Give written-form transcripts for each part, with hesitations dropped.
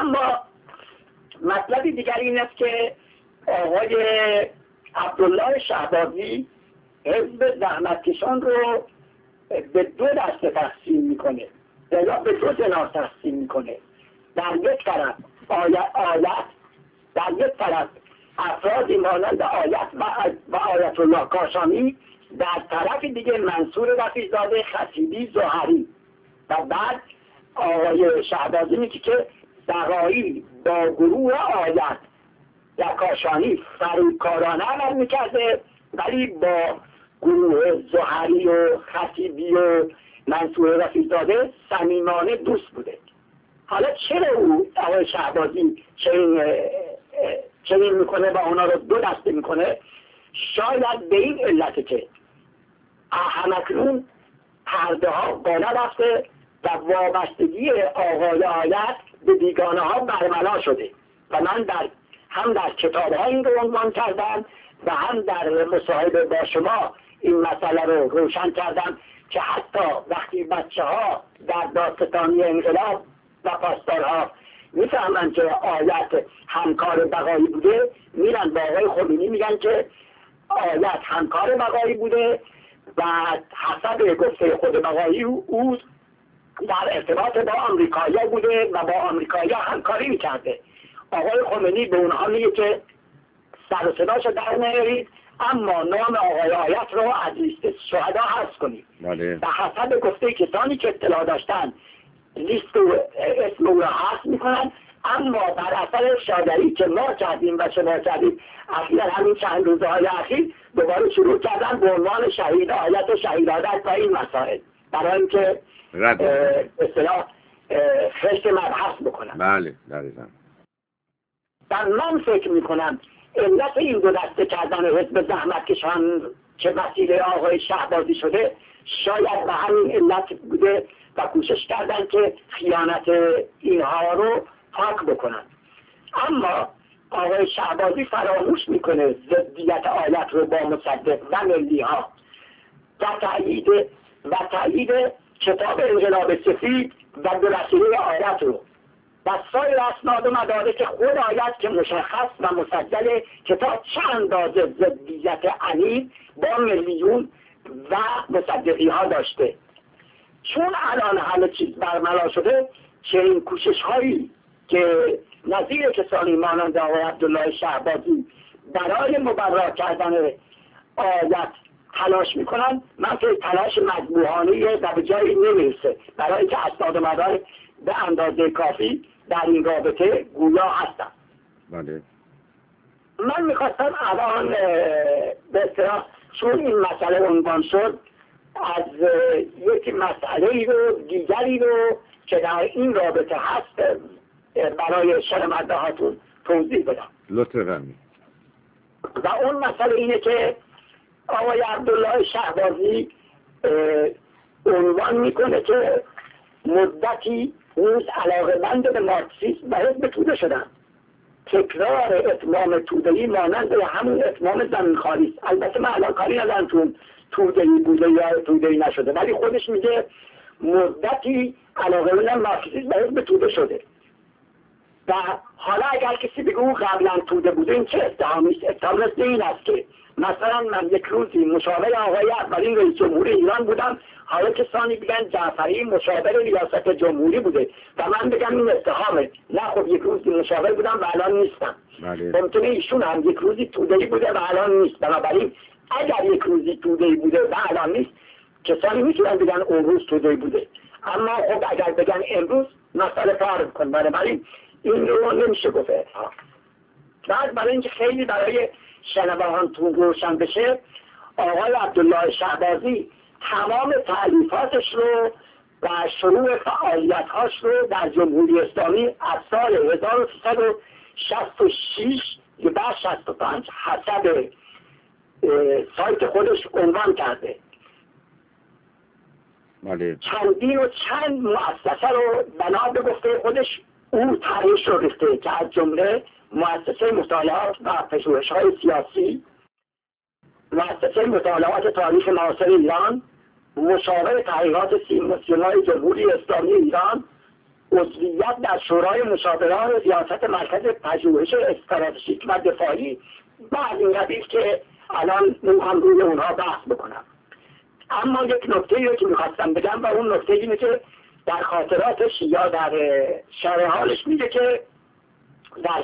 اما مطلبی دیگر این است که آقای عبدالله شهبازی حزب زحمتکشان رو به دو دسته تقسیم میکنه یا به دو جناح تقسیم میکنه. در یک طرف آیت، در یک طرف افرادی مانند آیت و آیت الله کاشانی، در طرف دیگه منصور رفیع‌زاده، خطیبی، زهری. و بعد آقای شهبازی میگه که دقایی با گروه آیت و کاشانی فریبکارانه عمل میکرده، ولی با گروه زهری و خطیبی و منصور رفیع‌زاده صمیمانه دوست بوده. حالا چرا او آقای شهبازی چنین میکنه و اونا رو دو دسته میکنه؟ شاید به این علت که همکنون پرده ها بالا رفته و وابستگی آقای آیت به بیگانه ها برملا شده و من هم در کتاب ها این رو عنوان کردم و هم در مصاحبه با شما این مسئله رو روشن کردم که حتی وقتی بچه ها در دادستانی انقلاب و پاسدارها میفهمن که آیت همکار بقایی بوده، میرن با آقای خمینی میگن که آیت همکار بقایی بوده و حسب گفته خود بقایی او در ارتباط با آمریکایی‌ها بوده و با آمریکایی‌ها همکاری میکرده. آقای خمینی به اونها میگه که سر و صداشو در نیارید، اما نام آقای آیت رو از لیست شهدا حذف کنید. و حسب گفته کسانی که اطلاع داشتن لیست اسم او را حذف میکنن، اما بر اثر شادری که ما کردیم و شما کردیم اخیراً همین چند روزهای اخیر دوباره شروع کردن به عنوان شهید آیت و شهید عادت و این مسائل برای اینکه اصطلاح خشت مبحث بکنن. بله دقیقاً. و من فکر میکنم علت این دو دسته کردن حزب زحمتکشان که وسیله آقای شهبازی شده شاید به همین علت بوده و کوشش کردن که خیانت اینها رو پاک بکنن. اما آقای شهبازی فراموش میکنه ضدیت آیت رو با مصدق و ملی ها و تأیید کتاب انقلاب سفید و به وسیله آیت رو و سایر اسناد و مدارک خود آیت که مشخص و مسجل کتاب چه اندازه ضدیت علیل با ملیون و مصدقی ها داشته. چون الان همه چیز برملا شده که این کوشش هایی که نظیر کسانی مانند آقای عبدالله شهبازی برای مبرا کردن آیت تلاش میکنن، من که تلاش مذبوحانه و به جایی نمیرسه، برای اینکه اسناد و مدارک به اندازه کافی در این رابطه گویا هستن. بله. من میخواستم الان به اصطلاح چون این مسئله عنوان شد از یک مسئله رو دیگری رو که در این رابطه هست برای شنونده هاتون توضیح بدم. لطفاً فرمایید. و اون مسئله اینه که آقای عبدالله شهبازی عنوان میکنه که مدتی روز علاقه‌مند به مارکسیسم و حزب توده شدن. تکرار اتمام توده‌ای مانند همون اتمام زمینخواری است. البته من الان کاری ندارم چون توده‌ای بوده یا توده‌ای نشده، ولی خودش میگه مدتی علاقه‌مند مارکسیسم و حزب توده شده. و حالا اگر کسی بگه او قبلا توده بوده، این چه اتهامی است؟ اتهام مثل این است که مثلا من یک روزی مشاور آقای اولین رئیس جمهور ایران بودم، حالا کسانی بگن جعفری مشاور ریاست جمهوری بوده و من بگم این اتهامه. نه خب یک روزی مشاور بودم و الان نیستم. ممکنه ایشون هم یک روزی توده‌ای بوده و الان نیست. بنابراین اگر یک روزی توده‌ای بوده و الان نیست، کسانی میتونن بگن اون روز توده‌ای بوده، اما خب اگر بگن امروز مسئله فرق کن. بنابراین این رو نمیشه گفت. بعد برای اینکه خیلی برای شنوندگان روشن بشه، آقای عبدالله شهبازی تمام تألیفاتش رو و شروع فعالیت‌هاش رو در جمهوری اسلامی از سال 1366 یا بعد 65 حسب سایت خودش عنوان کرده. چندین و چند مؤسسه رو بنا به گفته خودش او طرحش رو ریخته که از جمله مؤسسه مطالعات و پژوهش‌های سیاسی، مؤسسه مطالعات تاریخ معاصر ایران، مشاور تحقیقات سیمای جمهوری اسلامی ایران عضویت در شورای مشاوران ریاست مرکز پژوهش استراتژیک و دفاعی بعد این قبیل که الان هم روی اونها بحث بکنم. اما یک نکته که میخواستم بگم و اون نکته اینه که در خاطراتش یا در شرح حالش میگه که در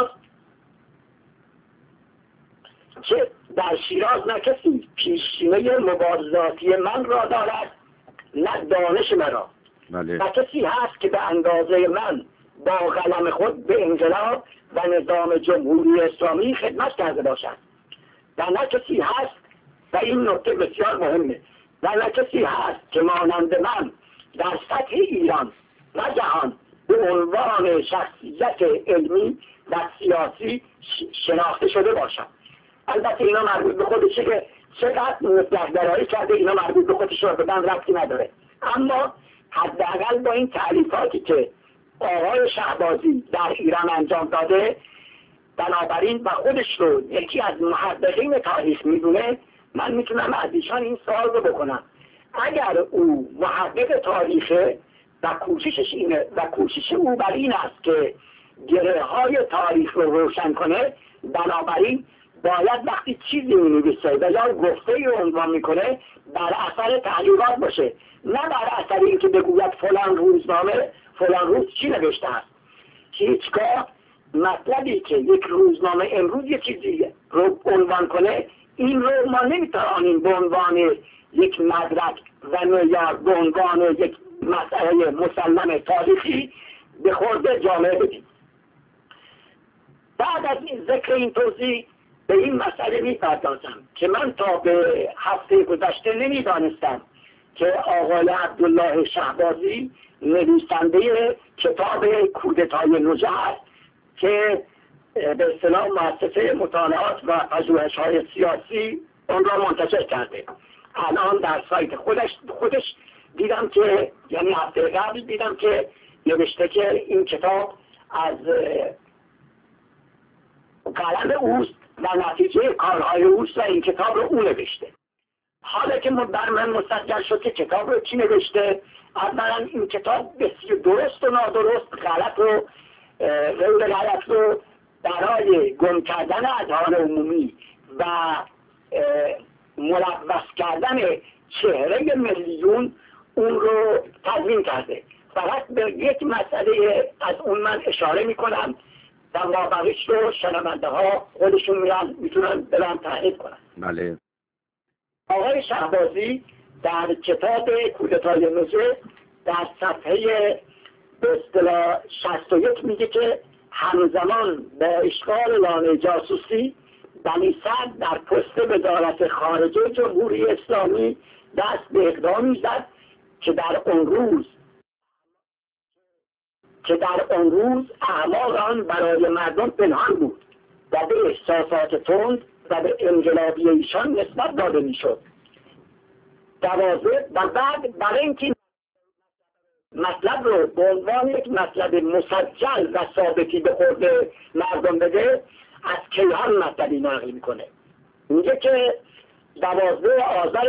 شیراز نه کسی پیشینه مبارزاتی من را دارد نه دانش مرا، و کسی هست که به اندازه من با قلم خود به انقلاب و نظام جمهوری اسلامی خدمت کرده باشد، و نه کسی هست، و این نکته بسیار مهمه، و نه کسی هست که مانند من در سطح ایران و جهان به عنوان شخصیت علمی و سیاسی شناخته شده باشد. البته اینا مربوط به خودشه که چقدر مطلق‌گرایی کرده، اینا مربوط به خودش رو بدن ربطی نداره. اما حداقل با این تعریفاتی که آقای شهبازی در ایران انجام داده، بنابراین و خودش رو یکی از محققین تاریخ میدونه، من میتونم از ایشان این سوال رو بکنم: اگر او محقق تاریخه و کوششش اینه و کوشش او بر این است که گره های تاریخ رو روشن کنه، بنابراین باید وقتی چیزی می‌نویسه و یا گفته‌ای رو عنوان میکنه بر اثر تحقیقات باشه، نه بر اثر اینکه بگوید فلان روزنامه فلان روز چی نوشته است. هیچگاه مطلبی که یک روزنامه امروز یک چیزی رو عنوان کنه، این رو ما نمیتوانیم به عنوان یک مدرک و معیار، به عنوان یک مسئله مسلم تاریخی به خورد جامعه بدیم. بعد از این ذکر این توضیح به این مسئله میپردازم که من تا به هفته گذشته نمیدانستم که آقای عبدالله شهبازی نویسنده کتاب کودتای نوژه است که به اصطلاح مؤسسه مطالعات و پژوهش‌های سیاسی اون را منتشر کرده. الان در سایت خودش دیدم که، یعنی هفته قبل دیدم که نوشته که این کتاب از قلم اوست و نتیجه کارهای اوست و این کتاب رو او نوشته. حالا که بر من مسجل شد که کتاب رو کی نوشته، اولا این کتاب بسیار درست و نادرست، غلط و غیر غلط رو برای گم کردن اذهان عمومی و ملوث کردن چهره میلیون اون رو تضمین کرده. فقط به یک مسئله از اون من اشاره میکنم و مابقیش رو شنونده ها خودشون میتونن برن تحقیق کنن. بله. آقای شهبازی در کتاب کودتای نوژه در صفحه به اصطلاح 61 میگه که همزمان با اشغال لانه جاسوسی بنی صدر در پست وزارت خارجه جمهوری اسلامی دست به اقدامی زد که در اون روز اعمال آن برای مردم پنهان بود و به احساسات تند و به انقلابی ایشان نسبت داده میشد. دوازه و بعد برای اینکه مطلب رو به عنوان یک مطلب مسجل و ثابتی به خورد مردم بده، از کیهان مطلبی نقل میکنه. میگه که 12 آذر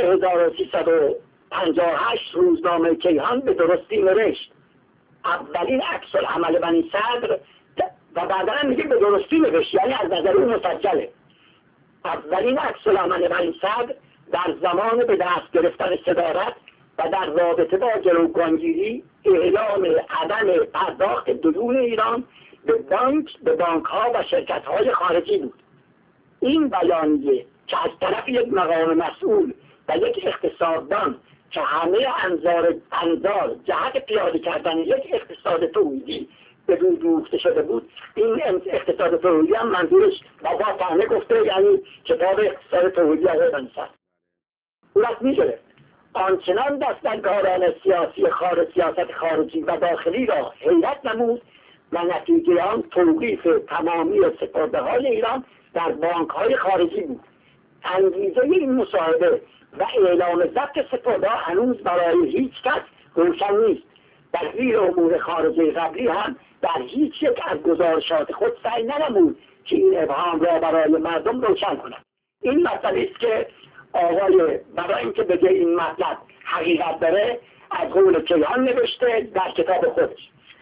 1358 روزنامه کیهان به درستی نوشت اولین عکس العمل بنی صدر، و بعدا میگه به درستی نوشت، یعنی از نظر اون مسجله. اولین عکس العمل بنی صدر در زمان به دست گرفتن صدارت و در رابطه با گروگانگیری اعلام عدم پرداخت دیون ایران به بانک ها و شرکت های خارجی بود. این بیانیه که از طرف یک مقام مسئول و یک اقتصاددان که همه انظار جهت پیاده کردن یک اقتصاد تولیدی به دور دوخته شده بود، این اقتصاد تولیدی هم منظورش بابا فهمه گفته، یعنی کتاب اقتصاد تولیدی آقای بنی صدر صورت می‌گرفت. آنچنان دستگاران سیاست خارجی و داخلی را حیرت نمود و نتیجه آن توقیف تمامی سپرده‌های ایران در بانک‌های خارجی بود. انگیزه این مصاحبه و اعلام ضبط سپرده‌ها هنوز برای هیچ کس روشن نیست. وزیر امور خارجه قبلی هم در هیچ یک از گزارشات خود سعی ننمود که این ابهام را برای مردم روشن کند. این مسئله است که آقای برای اینکه بگه این مطلب حقیقت داره از قول کیهان نوشته در کتاب خودش.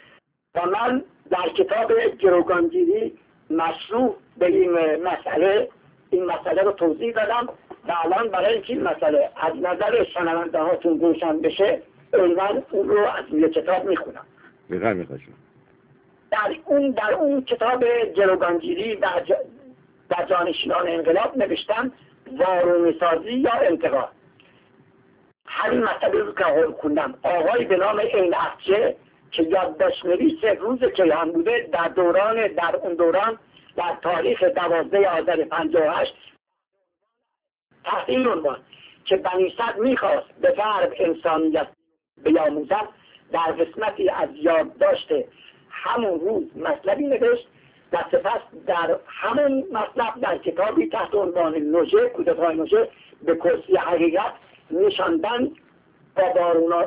و من در کتاب گروگانگیری مشروع به این مسئله رو توضیح دادم و الان برای اینکه این مسئله از نظر شنونده هاتون روشن بشه من اون رو از روی کتاب میخونم. میخواشم در اون کتاب گروگانگیری در جانشینان انقلاب نوشتم وارونه سازی یا انتقال. همین مسئله رو که خوندم آقای به نام عین افچه که یادداشت نویس روز کیهان بوده در اون دوران در تاریخ 12 آذر 58 تحت این عنوان که بنی صدر میخواست به غرب انسانیت بیاموزد در قسمتی از یادداشت همون روز مطلبی نوشت و سپس در همون مطلب در کتابی تحت عنوان نوژه کودتای نوژه به کرسی حقیقت نشاندن با بارونا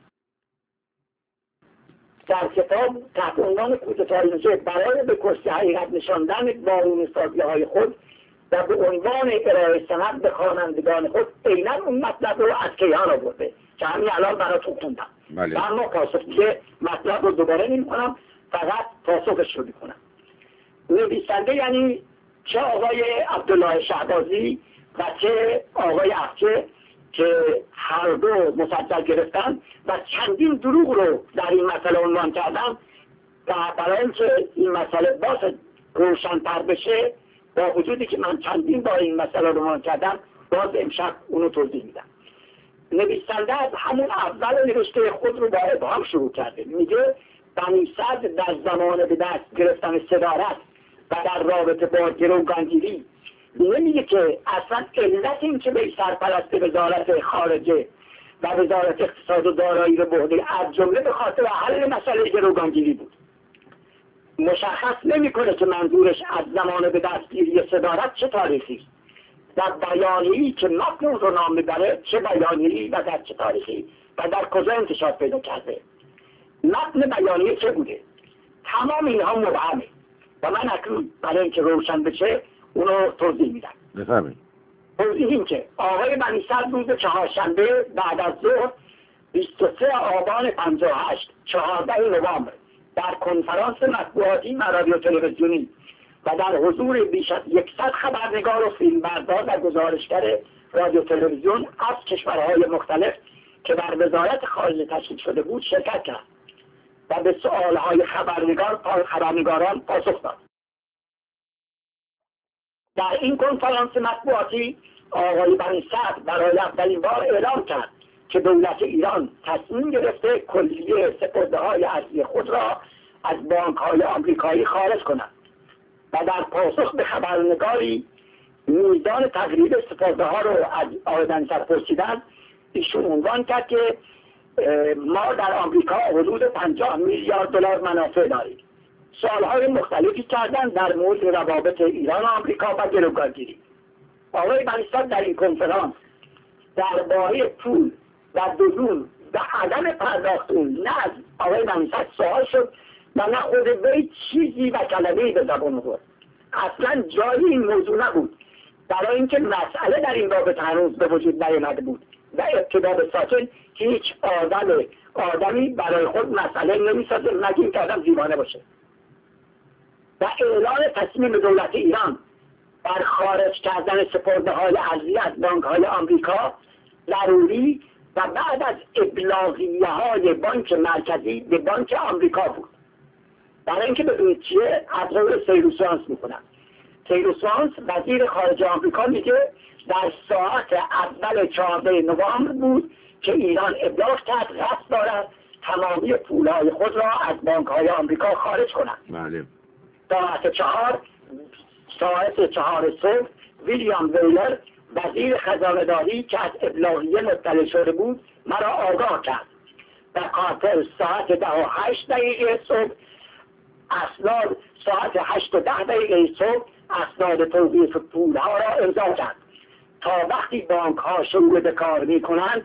در کتاب تحت عنوان کودتای نوژه برای به کرسی حقیقت نشاندن بارون سازی های خود و به عنوان ارائه سند به خوانندگان خود عیناً اون مطلب رو از کیهان آورده که همین الان براتون خوندم. بله. اما پاسخی مطلب رو دوباره نمی‌کنم، فقط پاسخش رو می‌کنم. نویسنده یعنی چه آقای عبدالله شهبازی و چه آقای افچه که هر دو مسجل گرفتن و چندین دروغ رو در این مسئله عنوان کردن و برای اینکه این مسئله باز روشن‌تر بشه با وجودی که من چندین بار این مسئله رو عنوان کردم باز امشب اونو توضیح میدم. نویسنده از همون اول نوشته خود رو با ابهام شروع کرده. میگه بنی صدر در زمان به دست گرفتن صدارت و در رابطه با گروگانگیری نمیگه که اصلا علت این که به سرپرست وزارت خارجه و وزارت اقتصاد و دارایی رو برده از جمله به خاطر حل مسئله گروگانگیری بود. مشخص نمیکنه که منظورش از زمان به دستگیری صدارت چه تاریخی است. در بیانیه‌ای که متن رو نام میبره چه بیانیه‌ای و در چه تاریخی و در کجا انتشار پیدا کرده، متن بیانیه چه بوده، تمام اینها مبهمه و من اکنون برای اینکه روشن بشه اونو توضیح میدم. بفرمایید. توضیح این که آقای بنی صدر روز چهارشنبه بعد از ظهر 23 آبان 58 14 نوامبر در کنفرانس مطبوعاتی و رادیو تلویزیونی و در حضور بیش از 100 خبرنگار و فیلمبردار و گزارشگر رادیو تلویزیون از کشورهای مختلف که در وزارت خارجه تشکیل شده بود شرکت کرد و به سؤالهای خبرنگاران پاسخ داد. در این کنفرانس مطبوعاتی آقای بنی صدر برای اولین بار اعلام کرد که دولت ایران تصمیم گرفته کلیه سپرده‌های ارزی خود را از بانک‌های آمریکایی خارج کند و در پاسخ به خبرنگاری میزان تقریب سپرده‌ها را از آقای بنی صدر پرسیدند، ایشون عنوان کرد که ما در آمریکا حدود 50 میلیارد دلار منافع داریم. سوالهای مختلفی کردن در مورد روابط ایران و آمریکا و گروگانگیری. آقای بنی صدر در این کنفرانس درباره پول و دزون و عدم پرداخت اون نه از آقای بنی صدر سوال شد و نه خود وی چیزی و کلمه‌ای به زبان آورد. اصلا جایی این موضوع نبود، برای اینکه مسئله در این رابطه هنوز به وجود نیامده بود و ابتدا به ساکن هیچ آدمی برای خود مسئله نمیسازه مگه اینکه آدم دیوانه باشه. و اعلان تصمیم دولت ایران بر خارج کردن سپرده‌های ارزی از بانک‌های آمریکا ضروری و بعد از ابلاغیه‌های بانک مرکزی به بانک آمریکا بود. برای اینکه بدونید چیه از روی سیروسوانس میکنم. سیروسوانس وزیر خارجه آمریکا میگه در ساعت اول 14 نوامبر بود که ایران ابلاغ کرد قصد دارد تمامی پولهای خود را از بانک‌های آمریکا خارج کند. بله. ساعت 4 صبح ویلیام ویلر وزیر خزانه‌داری که از ابلاغیه مطلع شده بود مرا آگاه کرد. در خاطر ساعت 10:08 صبح اسناد ساعت 8:10 صبح اسناد توقیف پولها را امضا کرد تا وقتی بانک ها شروع به کار می کنند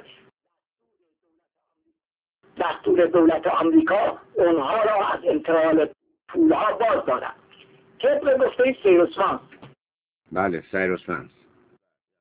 دستور دولت آمریکا اونها را از انتقال پولها باز دارد. طبق گفته سیروسوانس. بله سیروسوانس.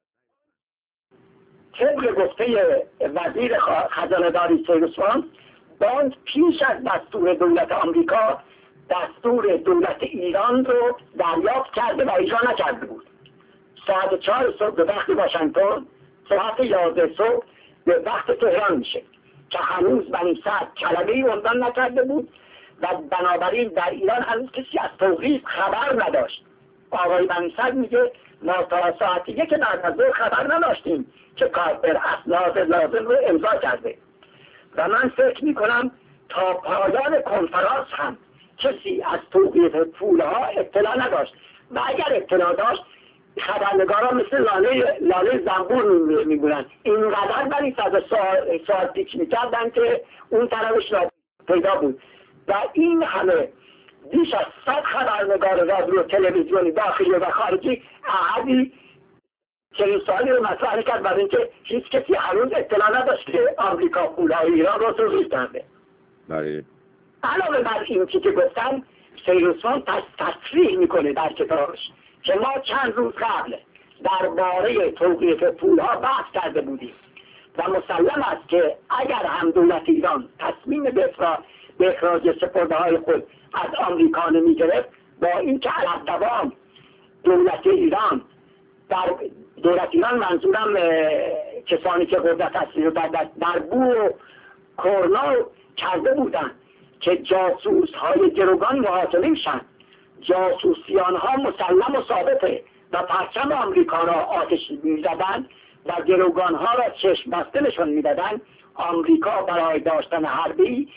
طبق گفته وزیر خزانه‌داری سیروسوانس باند پیش از دستور دولت آمریکا دستور دولت ایران رو دریافت کرده و اجرا نکرده بود. ساعت 4 صبح به وقت واشنگتن، ساعت 11 صبح به وقت تهران میشه که هنوز بنی صدر کلمه‌ای عنوان نکرده بود و بنابراین در ایران هنوز کسی از توقیف خبر نداشت. آقای بنی صدر میگه ما تا ساعت 1 بعد از ظهر خبر نداشتیم که کارتر اسناد لازم رو امضا کرده و من فکر میکنم تا پایان کنفرانس هم کسی از توقیف پولها اطلاع نداشت و اگر اطلاع داشت خبرنگاران مثل لاله زنبور میبونن. اینقدر بنی صدر سوال پیچ میکردن که اون طرفش را پیدا بود و این همه بیش از 100 خبرنگار رادیو تلویزیونی داخلی و خارجی احدی چنین سوالی رو مطرح کرد برای اینکه هیچ کسی هنوز اطلاع نداشت که آمریکا پولهای ایران رو توقیف کرده. علاوه بر این که گفتم سیروسفان تصریح میکنه در کتابش که ما چند روز قبل درباره توقیف پولها بحث کرده بودیم و مسلم است که اگر هم دولت ایران تصمیم به اخراج سپرده‌های خود از آمریکا نمی‌گرفت، با اینکه علی‌الدوام دولت ایران منظورم کسانی که قدرت اصلی رو در بو و کرنا کرده بودند که جاسوس‌های گروگان محاکمه میشن. جاسوسیان ها مسلم و ثابته و پرچم آمریکا را آتش می‌زدند و گروگان ها را چشم بسته نشان می‌دادند. آمریکا برای داشتن حربی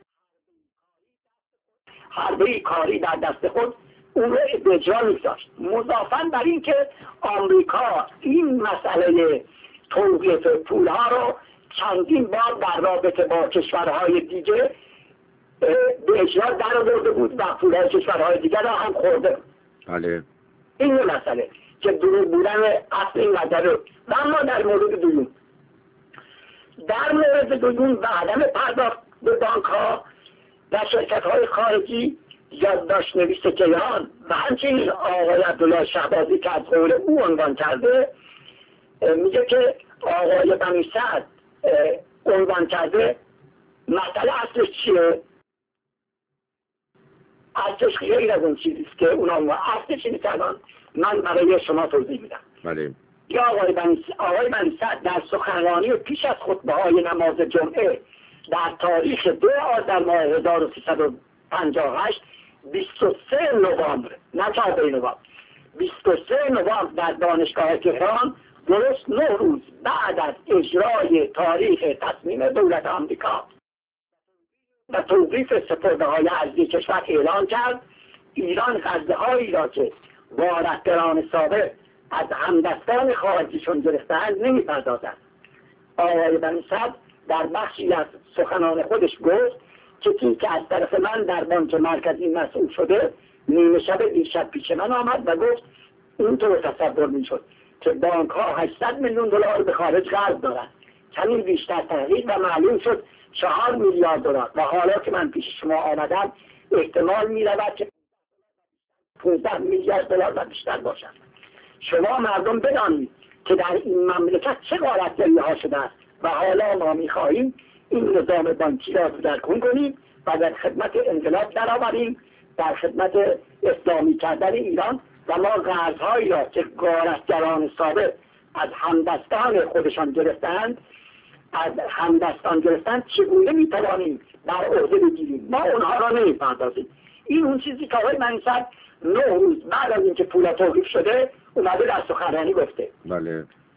کاری در دست خود اون رو به اجرا می‌گذاشت. مضافاً بر این که آمریکا این مسئله توقیف پولها رو چندین بار در رابطه با کشورهای دیگه به اجرا در آورده بود و پولهای کشورهای دیگر را هم خورده. بله. این مسئله که دروغ بودن اصل این نظره. و اما در مورد دیون و عدم پرداخت به بانک ها و شرکت های خارجی یادداشت نویس کیهان و همچنین آقای عبدالله شهبازی که از قول او عنوان کرده میگه که آقای بنی صدر عنوان کرده مسئله اصلش چیه؟ اصلش غیر از اون چیزیست که اونا اصلش اینه که من برای شما توضیح میدم. بله. یا آقای بنی صدر در سخنرانی پیش از خطبه‌های نماز جمعه در تاریخ 2 آذر ماه 1358 23 نوامبر نه 4 نوامبر 23 نوامبر در دانشگاه تهران درست 9 روز بعد از اجرای تاریخ تصمیم دولت آمریکا و توقیف سپرده‌های ارضی کشور اعلان کرد ایران غزه‌هایی را که با رهبران سابق از همدستان خارجیشون گرفته‌اند نمی‌پردازد. آقای بنی صدر در بخشی از سخنان خودش گفت که از طرف من در بانک مرکزی مسئول شده نیمه شب دیشب پیش من آمد و گفت اینطور تصور می‌شد که بانک ها 800 میلیون دلار به خارج قرض دارند. کمی بیشتر تحقیق و معلوم شد 4 میلیارد دلار و حالا که من پیش شما آمدم احتمال می‌رود که 15 میلیارد دلار و بیشتر باشد. شما مردم بدانید که در این مملکت چه غارت‌گری‌ها شده است و حالا ما می‌خواهیم این نظام بانکی را دگرگون کنیم و در خدمت انقلاب درآوریم، در خدمت اسلامی کردن ایران و ما قرض‌هایی را که غارتگران سابق از همدستان خودشان گرفتند چگونه می‌توانیم بر عهده بگیریم. ما اونها را نمی‌پردازیم. این اون چیزی که آقای بنی صدر 9 روز بعد از اینکه پولا توقیف شده اومده در سخنرانی گفته. بله.